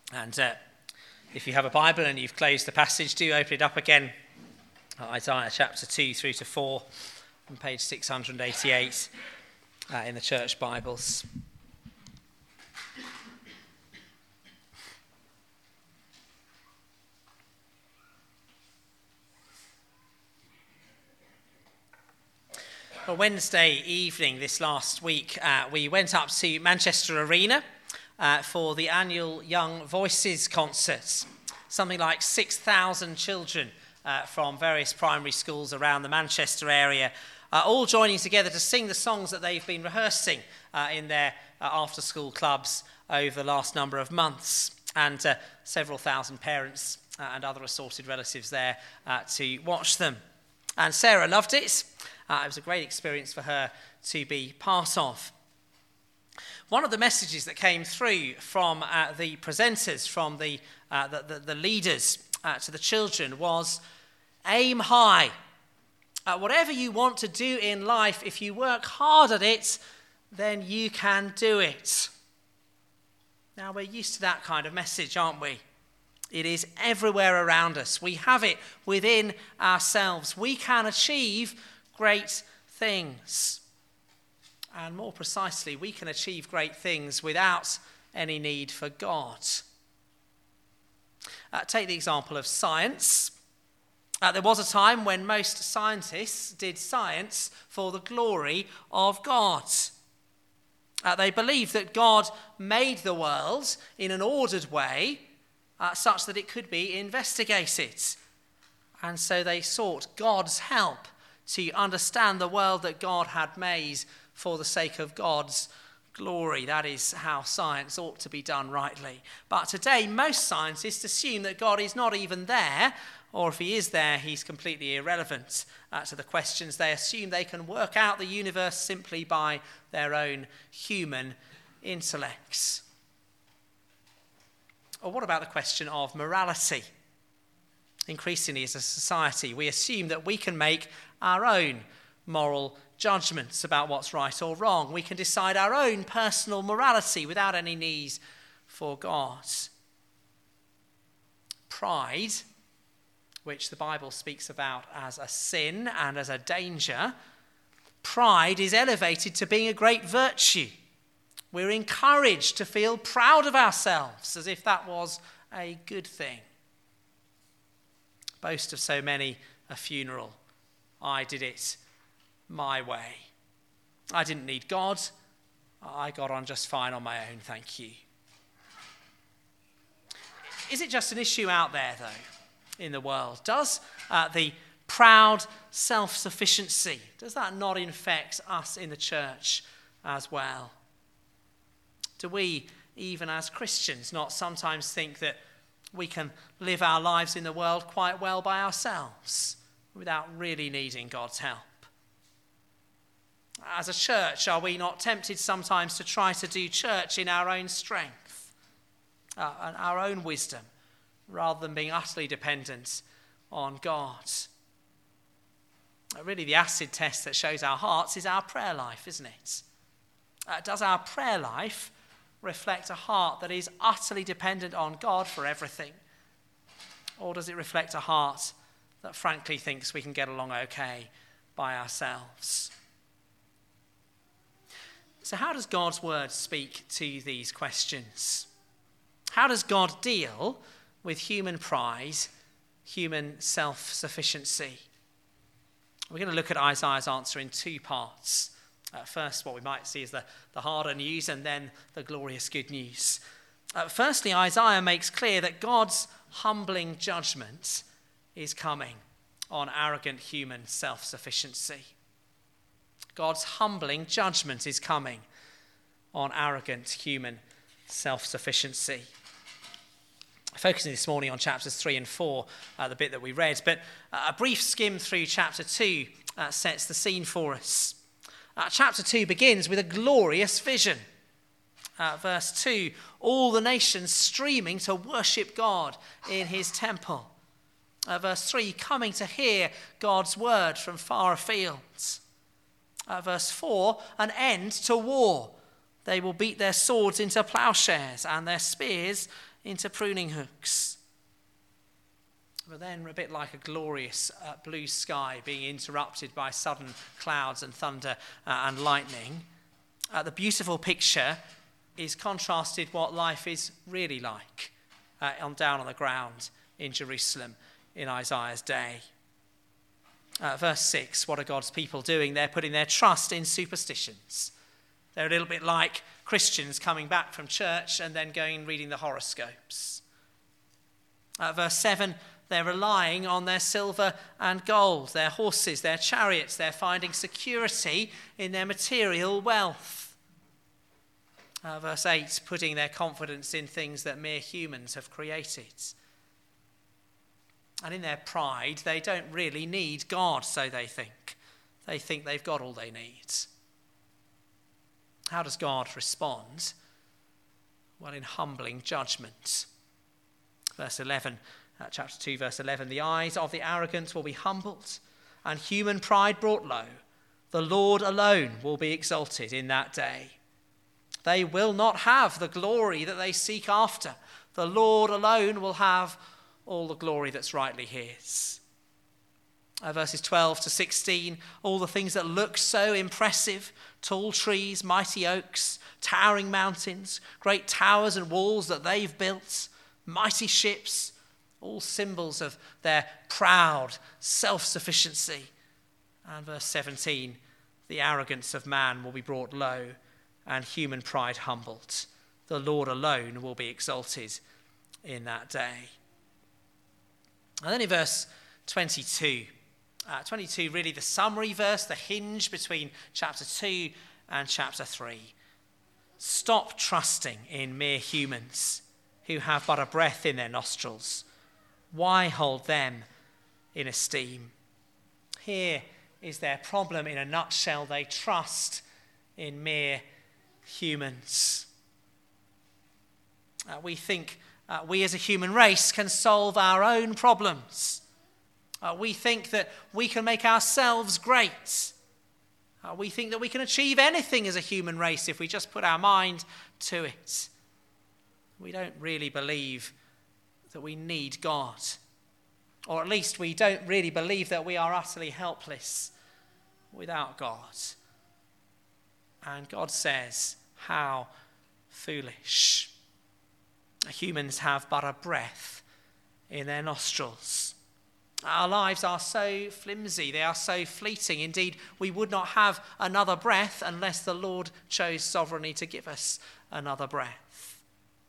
And if you have a Bible and you've closed the passage, do open it up again. Isaiah chapter 2 through to 4 on page 688 in the church Bibles. Well, Wednesday evening this last week, we went up to Manchester Arena for the annual Young Voices concerts. Something like 6,000 children from various primary schools around the Manchester area, all joining together to sing the songs that they've been rehearsing in their after-school clubs over the last number of months. And several thousand parents and other assorted relatives there to watch them. And Sarah loved it. It was a great experience for her to be part of. One of the messages that came through from the presenters, from the leaders to the children was, aim high. Whatever you want to do in life, if you work hard at it, then you can do it. Now, we're used to that kind of message, aren't we? It is everywhere around us. We have it within ourselves. We can achieve great things. And more precisely, we can achieve great things without any need for God. Take the example of science. There was a time when most scientists did science for the glory of God. They believed that God made the world in an ordered way such that it could be investigated. And so they sought God's help to understand the world that God had made for the sake of God's glory. That is how science ought to be done rightly. But today, most scientists assume that God is not even there, or if he is there, he's completely irrelevant to the questions. They assume they can work out the universe simply by their own human intellects. Or what about the question of morality? Increasingly, as a society, we assume that we can make our own moral judgments about what's right or wrong. We can decide our own personal morality without any need for God. Pride, which the Bible speaks about as a sin and as a danger, pride is elevated to being a great virtue. We're encouraged to feel proud of ourselves as if that was a good thing. Boast of so many a funeral. I did it my way. I didn't need God. I got on just fine on my own, thank you. Is it just an issue out there, though, in the world? Does the proud self-sufficiency, does that not infect us in the church as well? Do we, even as Christians, not sometimes think that we can live our lives in the world quite well by ourselves without really needing God's help? As a church, are we not tempted sometimes to try to do church in our own strength and our own wisdom rather than being utterly dependent on God? Really, the acid test that shows our hearts is our prayer life, isn't it? Does our prayer life reflect a heart that is utterly dependent on God for everything? Or does it reflect a heart that frankly thinks we can get along okay by ourselves? So how does God's word speak to these questions? How does God deal with human pride, human self-sufficiency? We're going to look at Isaiah's answer in two parts. First, what we might see is the harder news, and then the glorious good news. Firstly, Isaiah makes clear that God's humbling judgment is coming on arrogant human self-sufficiency. God's humbling judgment is coming on arrogant human self-sufficiency. Focusing this morning on chapters 3 and 4, the bit that we read, but a brief skim through chapter 2 sets the scene for us. Chapter 2 begins with a glorious vision. Verse 2, all the nations streaming to worship God in his temple. Verse 3, coming to hear God's word from far afield. Verse 4, an end to war. They will beat their swords into plowshares and their spears into pruning hooks. But then, a bit like a glorious blue sky being interrupted by sudden clouds and thunder and lightning, the beautiful picture is contrasted what life is really like down on the ground in Jerusalem in Isaiah's day. Verse 6, what are God's people doing? They're putting their trust in superstitions. They're a little bit like Christians coming back from church and then going and reading the horoscopes. Verse 7, they're relying on their silver and gold, their horses, their chariots. They're finding security in their material wealth. Verse 8, putting their confidence in things that mere humans have created. And in their pride, they don't really need God, so they think. They think they've got all they need. How does God respond? Well, in humbling judgment. Verse 11, chapter 2, verse 11, the eyes of the arrogant will be humbled, and human pride brought low. The Lord alone will be exalted in that day. They will not have the glory that they seek after. The Lord alone will have all the glory that's rightly his. Verses 12 to 16, all the things that look so impressive, tall trees, mighty oaks, towering mountains, great towers and walls that they've built, mighty ships, all symbols of their proud self-sufficiency. And verse 17, the arrogance of man will be brought low and human pride humbled. The Lord alone will be exalted in that day. And then in verse 22, 22 really the summary verse, the hinge between chapter 2 and chapter 3. Stop trusting in mere humans who have but a breath in their nostrils. Why hold them in esteem? Here is their problem in a nutshell. They trust in mere humans. We think we as a human race can solve our own problems. We think that we can make ourselves great. We think that we can achieve anything as a human race if we just put our mind to it. We don't really believe that we need God. Or at least we don't really believe that we are utterly helpless without God. And God says, how foolish. Humans have but a breath in their nostrils. Our lives are so flimsy, they are so fleeting. Indeed, we would not have another breath unless the Lord chose sovereignly to give us another breath.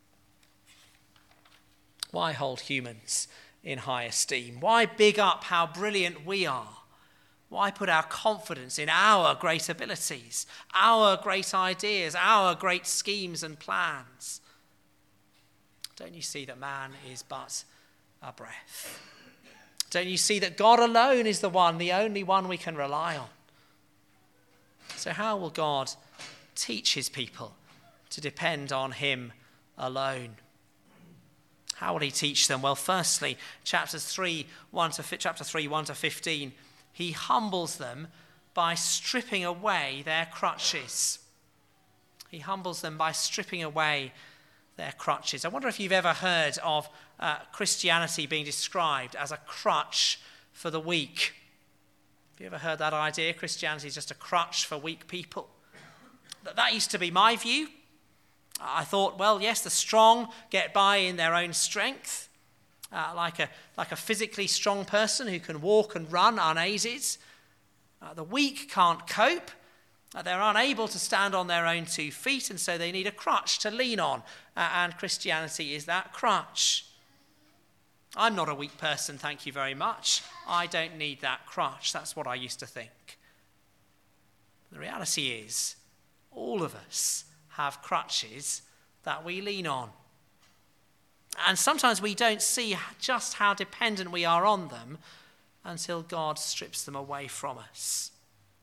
Why hold humans in high esteem? Why big up how brilliant we are? Why put our confidence in our great abilities, our great ideas, our great schemes and plans? Don't you see that man is but a breath? Don't you see that God alone is the only one we can rely on? So how will God teach his people to depend on him alone? How will he teach them? Well, firstly, chapter 3, 1 to 15, he humbles them by stripping away their crutches. He humbles them by stripping away their crutches. I wonder if you've ever heard of Christianity being described as a crutch for the weak. Have you ever heard that idea? Christianity is just a crutch for weak people. That used to be my view. I thought, well, yes, the strong get by in their own strength, like a physically strong person who can walk and run unaided. The weak can't cope. They're unable to stand on their own 2 feet, and so they need a crutch to lean on. And Christianity is that crutch. I'm not a weak person, thank you very much. I don't need that crutch. That's what I used to think. The reality is, all of us have crutches that we lean on. And sometimes we don't see just how dependent we are on them until God strips them away from us.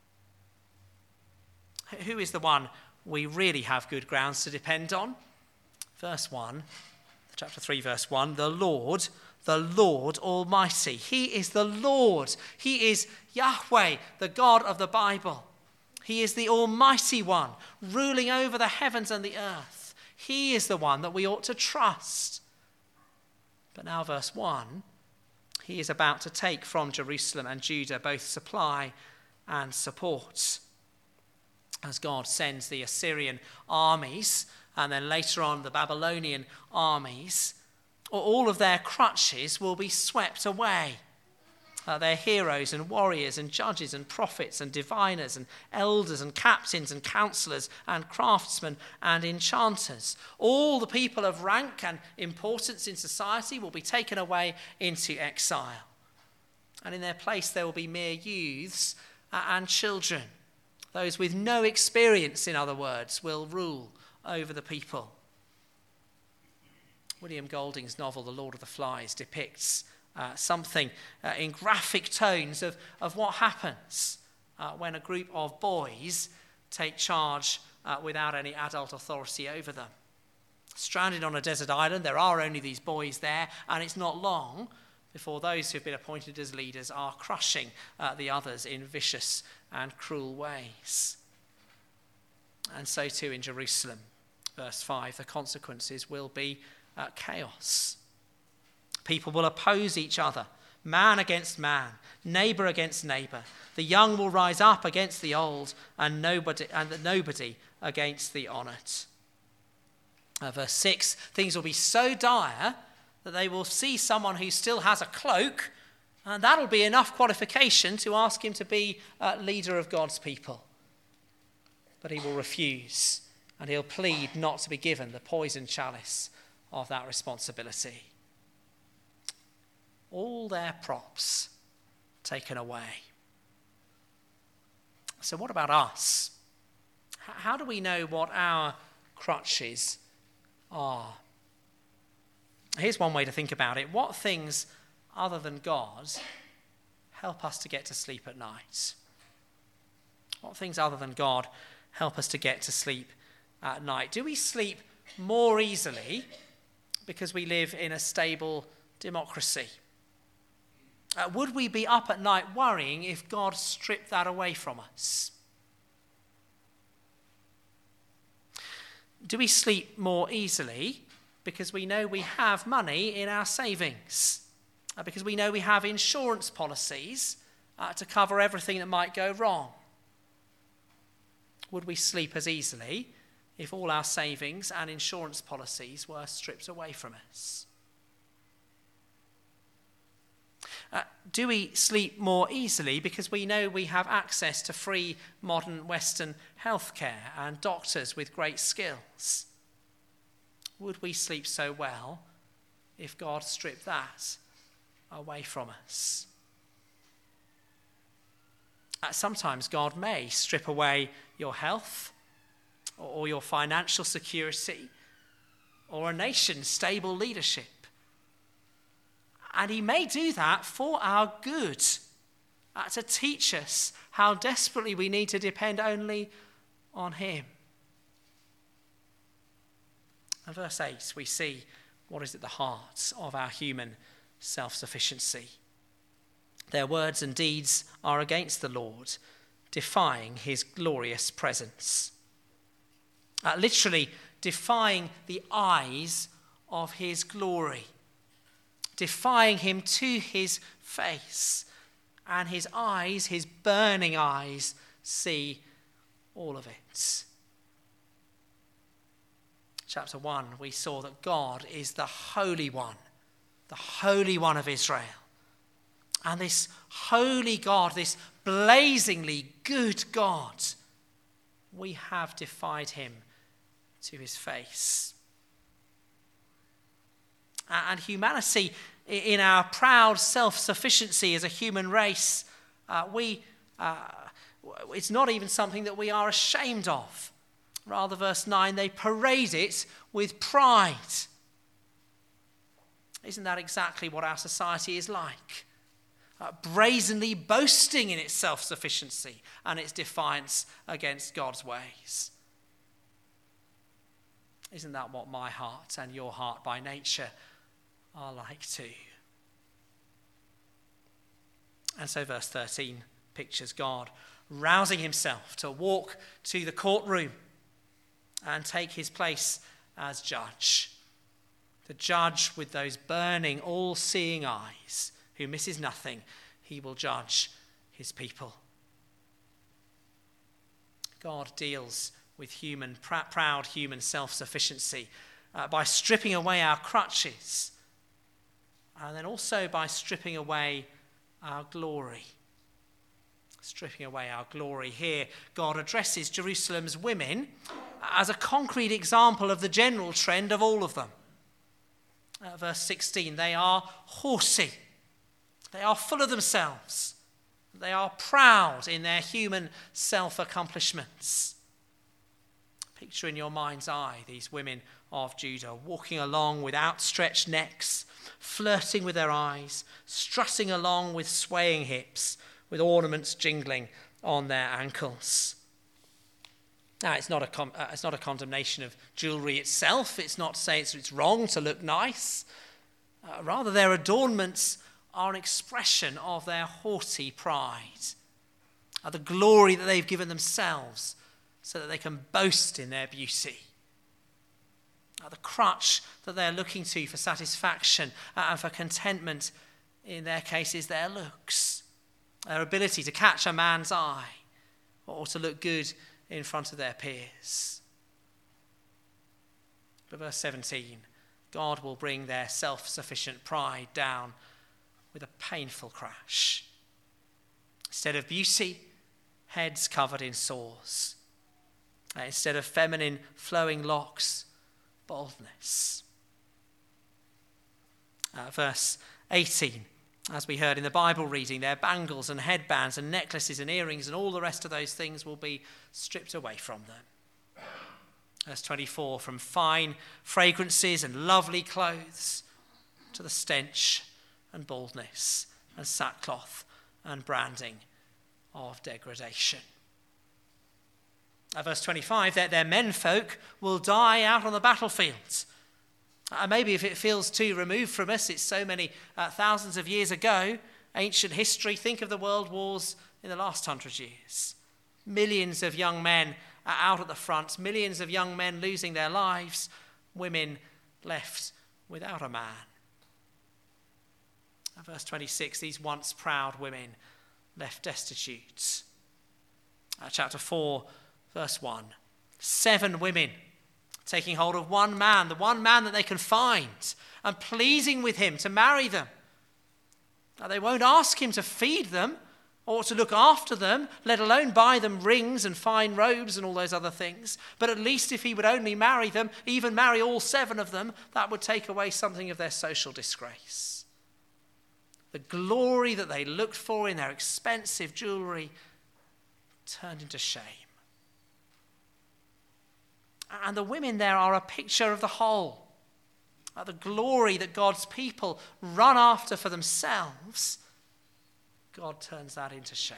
Who is the one we really have good grounds to depend on? Verse 1, chapter 3, verse 1, the Lord Almighty. He is the Lord. He is Yahweh, the God of the Bible. He is the Almighty One, ruling over the heavens and the earth. He is the one that we ought to trust. But now verse 1, he is about to take from Jerusalem and Judah both supply and support, as God sends the Assyrian armies and then later on the Babylonian armies. All of their crutches will be swept away. Their heroes and warriors and judges and prophets and diviners and elders and captains and counselors and craftsmen and enchanters. All the people of rank and importance in society will be taken away into exile. And in their place there will be mere youths and children. Those with no experience, in other words, will rule over the people. William Golding's novel, The Lord of the Flies, depicts something in graphic tones of what happens when a group of boys take charge without any adult authority over them. Stranded on a desert island, there are only these boys there, and it's not long before those who've been appointed as leaders are crushing the others in vicious and cruel ways. And so too in Jerusalem. Verse 5, the consequences will be chaos. People will oppose each other, man against man, neighbor against neighbor. The young will rise up against the old, and nobody against the honored. Verse 6, things will be so dire that they will see someone who still has a cloak, and that'll be enough qualification to ask him to be leader of God's people. But he will refuse, and he'll plead not to be given the poison chalice of that responsibility. All their props taken away. So what about us? How do we know what our crutches are? Here's one way to think about it. What things other than God help us to get to sleep at night? What things other than God help us to get to sleep at night? Do we sleep more easily because we live in a stable democracy? Would we be up at night worrying if God stripped that away from us? Do we sleep more easily because we know we have money in our savings? Because we know we have insurance policies to cover everything that might go wrong? Would we sleep as easily if all our savings and insurance policies were stripped away from us? Do we sleep more easily because we know we have access to free modern Western healthcare and doctors with great skills? Would we sleep so well if God stripped that away from us? Sometimes God may strip away your health or your financial security or a nation's stable leadership. And he may do that for our good, to teach us how desperately we need to depend only on him. In verse 8, we see what is at the heart of our human self-sufficiency. Their words and deeds are against the Lord, defying his glorious presence. Literally, defying the eyes of his glory. Defying him to his face, and his eyes, his burning eyes, see all of it. Chapter 1, we saw that God is the Holy One of Israel. And this holy God, this blazingly good God, we have defied him to his face. And humanity, in our proud self-sufficiency as a human race, it's not even something that we are ashamed of. Rather, verse 9, they parade it with pride. Isn't that exactly what our society is like? Brazenly boasting in its self-sufficiency and its defiance against God's ways. Isn't that what my heart and your heart by nature are like too? And so verse 13 pictures God rousing himself to walk to the courtroom and take his place as judge. The judge with those burning, all-seeing eyes, who misses nothing, he will judge his people. God deals with proud human self-sufficiency by stripping away our crutches, and then also by stripping away our glory. Stripping away our glory. Here, God addresses Jerusalem's women as a concrete example of the general trend of all of them. Verse 16, they are haughty. They are full of themselves. They are proud in their human self-accomplishments. Picture in your mind's eye these women of Judah walking along with outstretched necks, flirting with their eyes, strutting along with swaying hips, with ornaments jingling on their ankles. Now, it's not a condemnation of jewelry itself. It's not to say it's wrong to look nice. Rather, their adornments are an expression of their haughty pride, of the glory that they've given themselves so that they can boast in their beauty. The crutch that they're looking to for satisfaction and for contentment, in their case, is their looks, their ability to catch a man's eye or to look good in front of their peers. But verse 17, God will bring their self-sufficient pride down with a painful crash. Instead of beauty, heads covered in sores. Instead of feminine flowing locks, baldness. Verse 18, as we heard in the Bible reading, their bangles and headbands and necklaces and earrings and all the rest of those things will be stripped away from them. Verse 24, from fine fragrances and lovely clothes to the stench and baldness and sackcloth and branding of degradation. Verse 25, that their menfolk will die out on the battlefields. Maybe if it feels too removed from us, it's so many thousands of years ago, ancient history, think of the world wars in the last 100 years. Millions of young men out at the front, millions of young men losing their lives, women left without a man. Verse 26, these once proud women left destitute. Chapter 4, verse 1, 7 women taking hold of one man, the one man that they can find, and pleasing with him to marry them. Now, they won't ask him to feed them or to look after them, let alone buy them rings and fine robes and all those other things. But at least if he would only marry them, even marry all 7 of them, that would take away something of their social disgrace. The glory that they looked for in their expensive jewelry turned into shame. And the women there are a picture of the whole. The glory that God's people run after for themselves, God turns that into shame.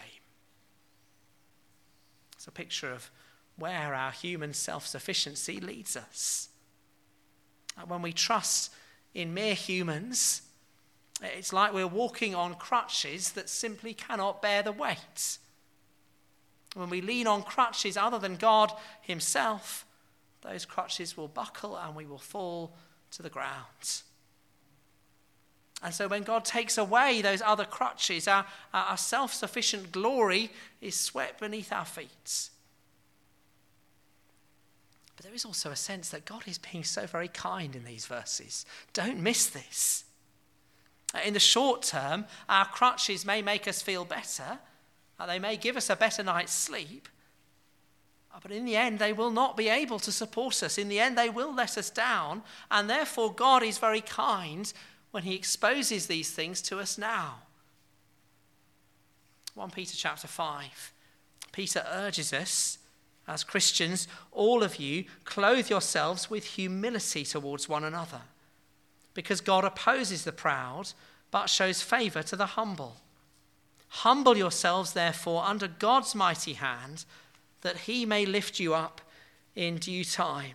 It's a picture of where our human self-sufficiency leads us. When we trust in mere humans, it's like we're walking on crutches that simply cannot bear the weight. When we lean on crutches other than God himself, those crutches will buckle and we will fall to the ground. And so when God takes away those other crutches, our self-sufficient glory is swept beneath our feet. But there is also a sense that God is being so very kind in these verses. Don't miss this. In the short term, our crutches may make us feel better. They may give us a better night's sleep. But in the end, they will not be able to support us. In the end, they will let us down. And therefore, God is very kind when he exposes these things to us now. 1 Peter chapter 5. Peter urges us, as Christians, all of you, clothe yourselves with humility towards one another. Because God opposes the proud, but shows favor to the humble. Humble yourselves, therefore, under God's mighty hand, that he may lift you up in due time.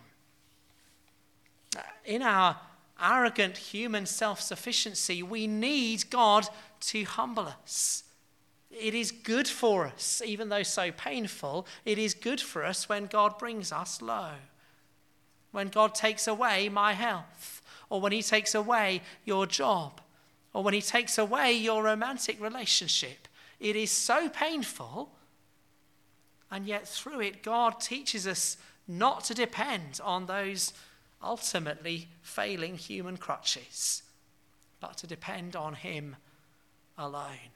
In our arrogant human self-sufficiency, we need God to humble us. It is good for us, even though so painful, it is good for us when God brings us low. When God takes away my health, or when he takes away your job, or when he takes away your romantic relationship. It is so painful, and yet through it, God teaches us not to depend on those ultimately failing human crutches, but to depend on him alone.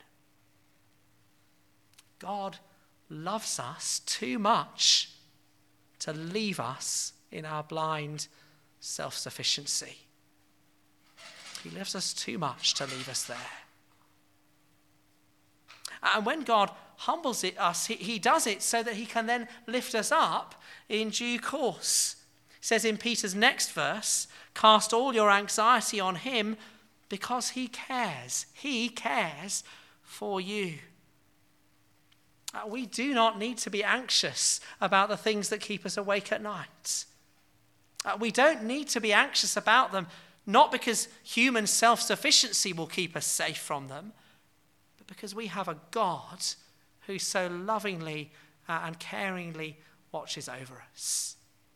God loves us too much to leave us in our blind self-sufficiency. He loves us too much to leave us there. And when God humbles us, he does it so that he can then lift us up in due course. It says in Peter's next verse, cast all your anxiety on him because he cares. He cares for you. We do not need to be anxious about the things that keep us awake at night. We don't need to be anxious about them, not because human self-sufficiency will keep us safe from them, but because we have a God who so lovingly and caringly watches over us.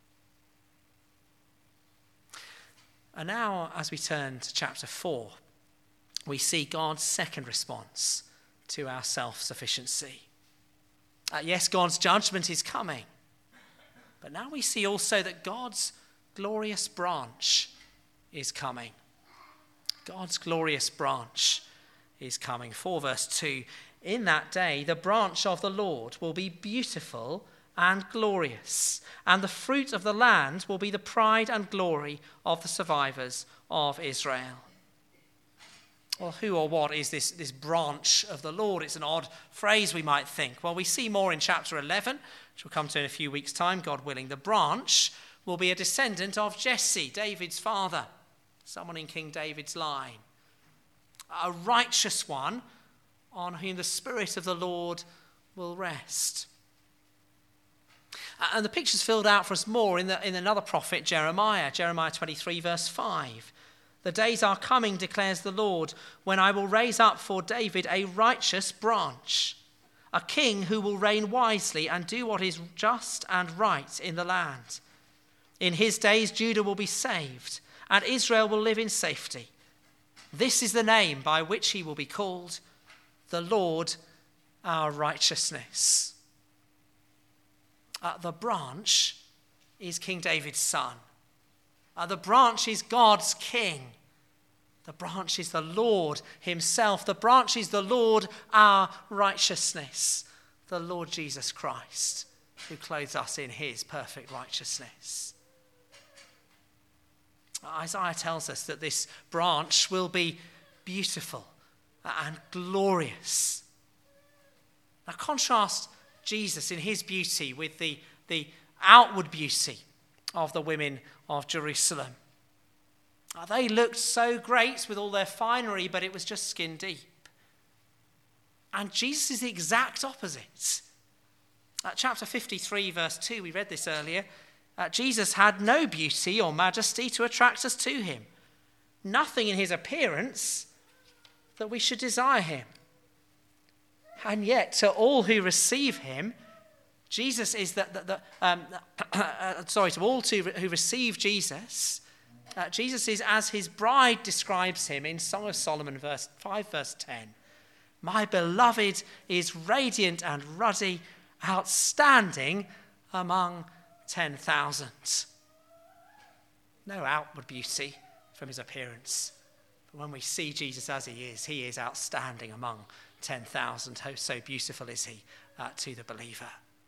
And now, as we turn to chapter 4, we see God's second response to our self-sufficiency. Yes, God's judgment is coming, but now we see also that God's glorious branch is coming. God's glorious branch is coming. 4 verse 2, in that day the branch of the Lord will be beautiful and glorious, and the fruit of the land will be the pride and glory of the survivors of Israel. Well, who or what is this branch of the Lord? It's an odd phrase, we might think. Well, we see more in chapter 11, which we'll come to in a few weeks' time, God willing. The branch will be a descendant of Jesse, David's father, someone in King David's line. A righteous one on whom the Spirit of the Lord will rest. And the picture's filled out for us more in another prophet, Jeremiah 23 verse 5. The days are coming, declares the Lord, when I will raise up for David a righteous branch, a king who will reign wisely and do what is just and right in the land. In his days, Judah will be saved, and Israel will live in safety. This is the name by which he will be called, the Lord our righteousness. The branch is King David's son. The branch is God's king. The branch is the Lord himself. The branch is the Lord our righteousness. The Lord Jesus Christ, who clothes us in his perfect righteousness. Isaiah tells us that this branch will be beautiful and glorious. Now contrast Jesus in his beauty with the outward beauty of the women of Jerusalem. They looked so great with all their finery, but it was just skin deep. And Jesus is the exact opposite. Chapter 53, verse 2, we read this earlier. Jesus had no beauty or majesty to attract us to him. Nothing in his appearance that we should desire him. And yet, to all who receive him, Jesus is to all who receive Jesus, Jesus is as his bride describes him in Song of Solomon, 5 verse 10. My beloved is radiant and ruddy, outstanding among 10,000. No outward beauty from his appearance. But when we see Jesus as he is outstanding among 10,000. How so beautiful is he to the believer.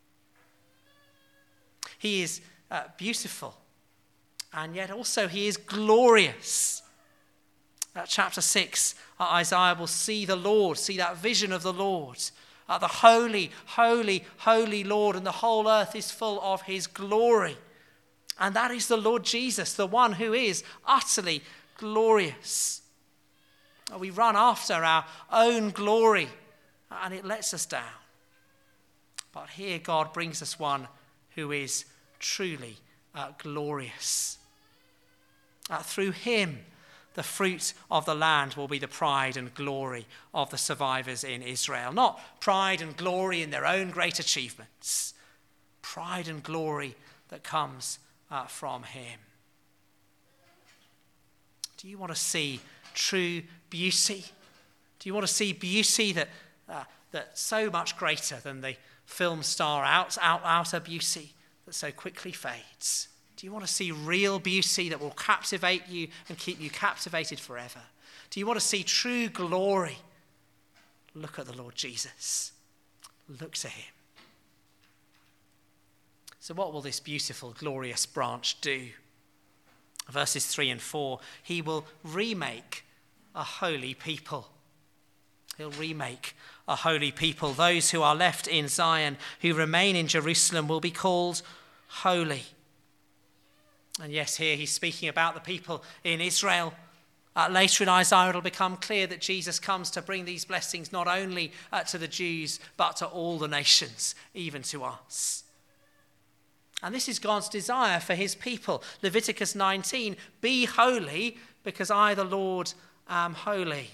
He is beautiful, and yet also he is glorious. Chapter 6, Isaiah will see the Lord, see that vision of the Lord. The holy, holy, holy Lord, and the whole earth is full of his glory. And that is the Lord Jesus, the one who is utterly glorious. We run after our own glory, and it lets us down. But here God brings us one who is truly glorious. Through him, the fruit of the land will be the pride and glory of the survivors in Israel. Not pride and glory in their own great achievements. Pride and glory that comes from him. Do you want to see true beauty? Do you want to see beauty that's so much greater than the film star outer beauty that so quickly fades? Do you want to see real beauty that will captivate you and keep you captivated forever? Do you want to see true glory? Look at the Lord Jesus. Look to him. So what will this beautiful, glorious branch do? Verses 3 and 4, he will remake a holy people. He'll remake a holy people. Those who are left in Zion, who remain in Jerusalem, will be called holy. And yes, here he's speaking about the people in Israel. Later in Isaiah, it'll become clear that Jesus comes to bring these blessings not only to the Jews, but to all the nations, even to us. And this is God's desire for his people. Leviticus 19, be holy because I, the Lord, am holy.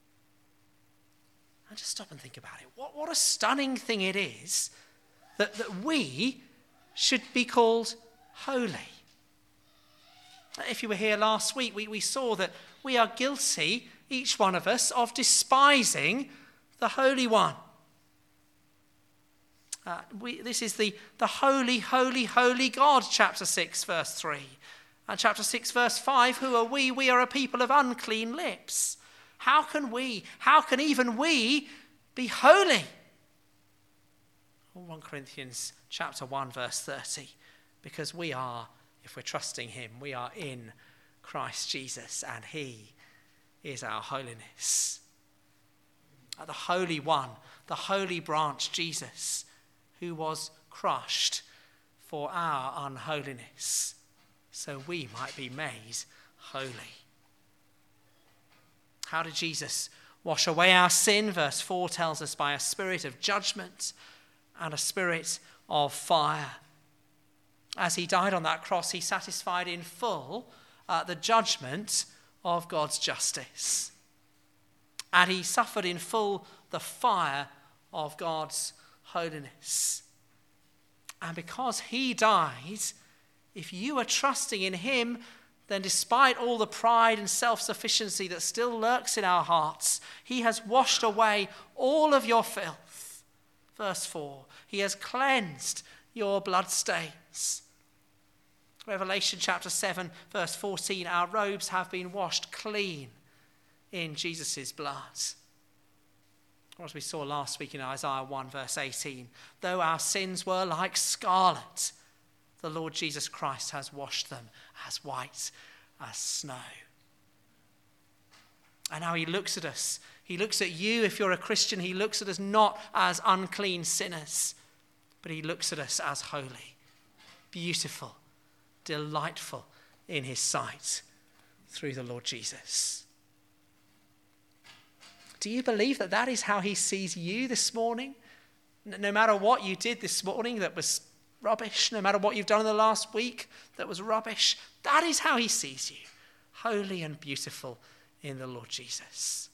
And just stop and think about it. What a stunning thing it is that we should be called holy. If you were here last week, we saw that we are guilty, each one of us, of despising the Holy One. This is the holy, holy, holy God, chapter 6, verse 3. And chapter 6, verse 5, who are we? We are a people of unclean lips. How can even we be holy? 1 Corinthians chapter 1, verse 30. Because we are, if we're trusting him, we are in Christ Jesus, and he is our holiness. The Holy One, the holy branch, Jesus, who was crushed for our unholiness, so we might be made holy. How did Jesus wash away our sin? Verse 4 tells us by a spirit of judgment and a spirit of fire. As he died on that cross, he satisfied in full the judgment of God's justice. And he suffered in full the fire of God's holiness. And because he died, if you are trusting in him, then despite all the pride and self-sufficiency that still lurks in our hearts, he has washed away all of your filth. Verse 4, he has cleansed your bloodstains. Revelation chapter 7, verse 14, our robes have been washed clean in Jesus' blood. Or as we saw last week in Isaiah 1, verse 18, though our sins were like scarlet, the Lord Jesus Christ has washed them as white as snow. And now he looks at us. He looks at you, if you're a Christian. He looks at us not as unclean sinners, but he looks at us as holy, beautiful, delightful in his sight through the Lord Jesus. Do you believe that is how he sees you this morning? No matter what you did this morning that was rubbish, no matter what you've done in the last week that was rubbish, that is how he sees you, holy and beautiful in the Lord Jesus.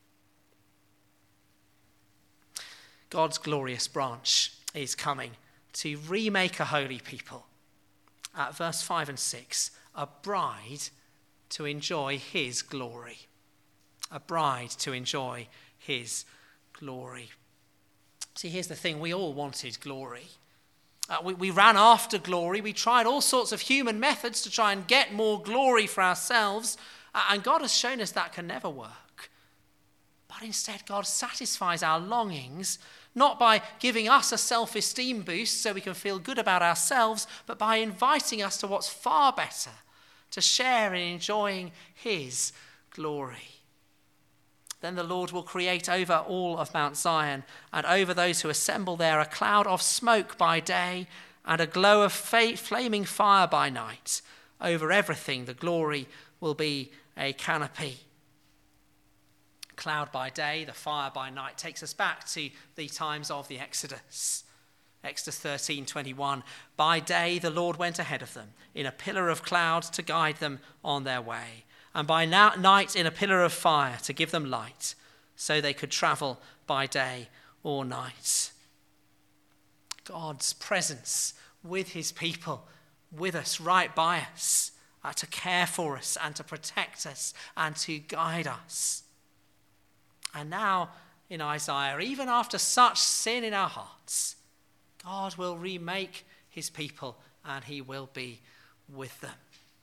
God's glorious branch is coming to remake a holy people. At verse 5 and 6, a bride to enjoy his glory. A bride to enjoy his glory. See, here's the thing. We all wanted glory. We ran after glory. We tried all sorts of human methods to try and get more glory for ourselves. And God has shown us that can never work. But instead, God satisfies our longings, not by giving us a self-esteem boost so we can feel good about ourselves, but by inviting us to what's far better, to share in enjoying his glory. Then the Lord will create over all of Mount Zion and over those who assemble there a cloud of smoke by day and a glow of flaming fire by night. Over everything the glory will be a canopy. Cloud by day, the fire by night takes us back to the times of the Exodus. Exodus 13:21. By day the Lord went ahead of them in a pillar of cloud to guide them on their way, and by night in a pillar of fire to give them light, so they could travel by day or night. God's presence with his people, with us, right by us, to care for us and to protect us and to guide us. And now in Isaiah, even after such sin in our hearts, God will remake his people and he will be with them.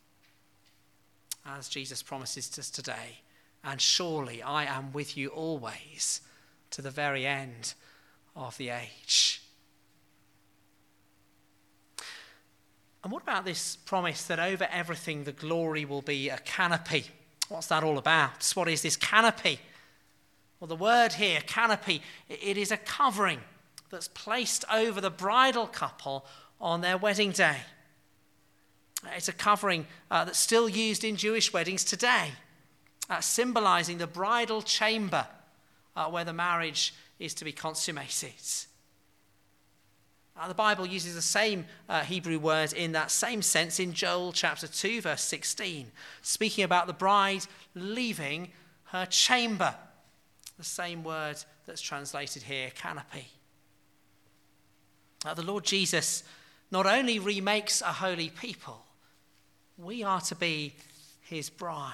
As Jesus promises us today, and surely I am with you always to the very end of the age. And what about this promise that over everything the glory will be a canopy? What's that all about? What is this canopy? Well, the word here, canopy, it is a covering that's placed over the bridal couple on their wedding day. It's a covering that's still used in Jewish weddings today, symbolizing the bridal chamber where the marriage is to be consummated. The Bible uses the same Hebrew word in that same sense in Joel chapter 2, verse 16, speaking about the bride leaving her chamber. The same word that's translated here, canopy. The Lord Jesus not only remakes a holy people, we are to be his bride.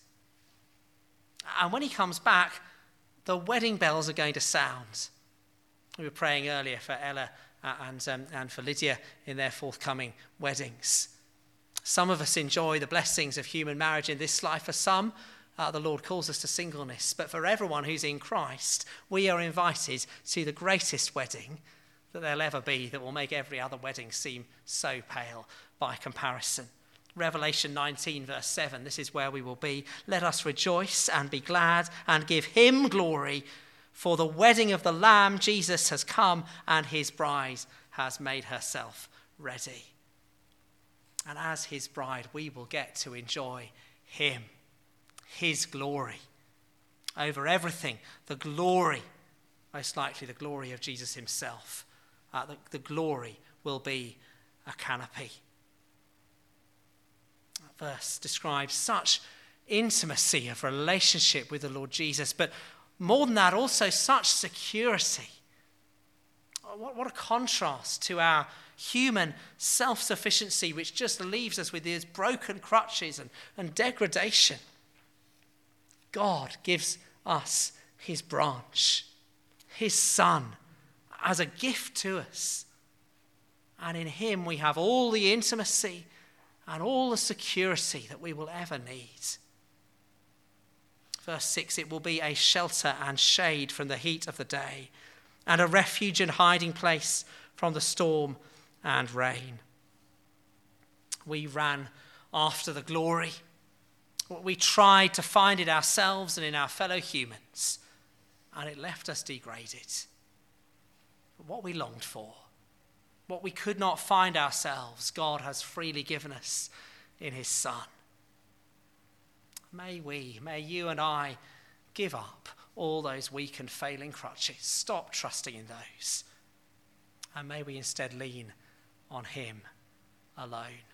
And when he comes back, the wedding bells are going to sound. We were praying earlier for Ella and for Lydia in their forthcoming weddings. Some of us enjoy the blessings of human marriage in this life. For some, the Lord calls us to singleness. But for everyone who's in Christ, we are invited to the greatest wedding that there'll ever be, that will make every other wedding seem so pale by comparison. Revelation 19 verse 7, this is where we will be. Let us rejoice and be glad and give him glory, for the wedding of the Lamb, Jesus, has come and his bride has made herself ready. And as his bride, we will get to enjoy him, his glory over everything, the glory, most likely the glory of Jesus himself. The glory will be a canopy. That verse describes such intimacy of relationship with the Lord Jesus, but more than that, also such security. What a contrast to our human self-sufficiency, which just leaves us with these broken crutches and degradation. God gives us his branch, his son, as a gift to us. And in him we have all the intimacy and all the security that we will ever need. Verse 6, it will be a shelter and shade from the heat of the day, and a refuge and hiding place from the storm and rain. We ran after the glory. We tried to find it ourselves and in our fellow humans, and it left us degraded. But what we longed for, what we could not find ourselves, God has freely given us in his Son. May you and I give up all those weak and failing crutches. Stop trusting in those. And may we instead lean on him alone.